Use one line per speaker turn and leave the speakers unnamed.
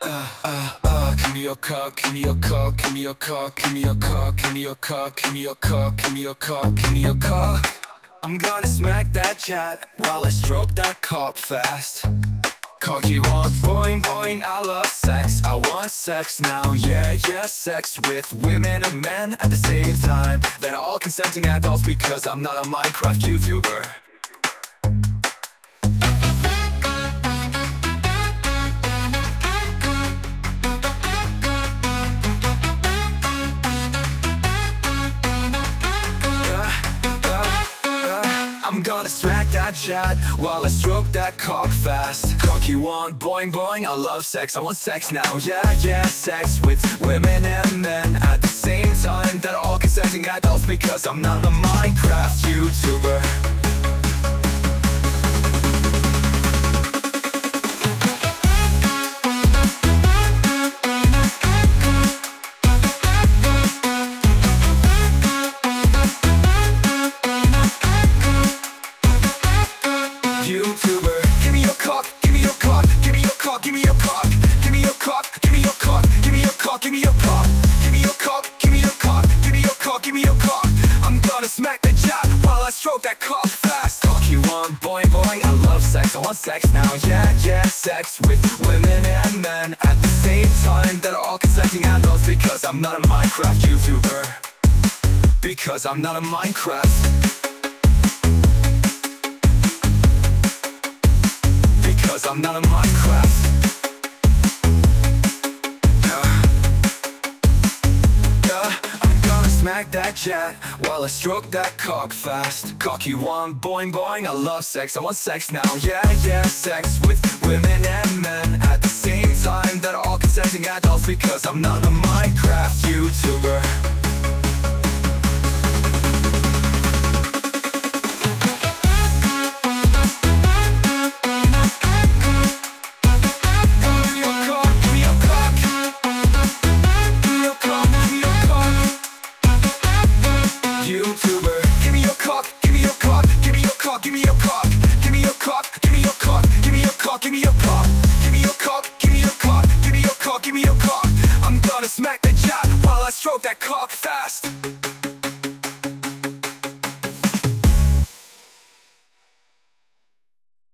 Give me your cock, give me your cock, give me your cock, give me your cock, give me your cock, give me your cock, give me your cock, give me your cock. I'm gonna smack that chat while I stroke that cock fast. Cock you want, boing boing, I love sex. I want sex now, yeah, yeah. Sex with women and men at the same time. They're all consenting adults because I'm not a Minecraft YouTuber. I'm gonna smack that chat while I stroke that cock fast. Cock you want, boing boing, I love sex. I want sex now, yeah, yeah. Sex with women and men at the same time. They're all consenting adults because I'm not a Minecraft YouTuber. YouTuber, give me your cock, give me your cock, give me your cock, give me your cock, give me your cock, give me your cock, give me your cock, give me your cock, give me your cock, give me your cock, give me your cock, give me your cock. I'm gonna smack the chat while I stroke that cock fast. Cock you want, boing boing, I love sex. I want sex now, yeah, yeah. Sex with women and men at the same time. That are all consenting adults because I'm not a Minecraft YouTuber. Because I'm not a Minecraft. Because I'm not a Minecraft. I'm gonna smack that chat while I stroke that cock fast. Cock you want, boing boing, I love sex. I want sex now, yeah, yeah. Sex with women and men at the same time. That are all consenting adults because I'm not a Minecraft YouTuber.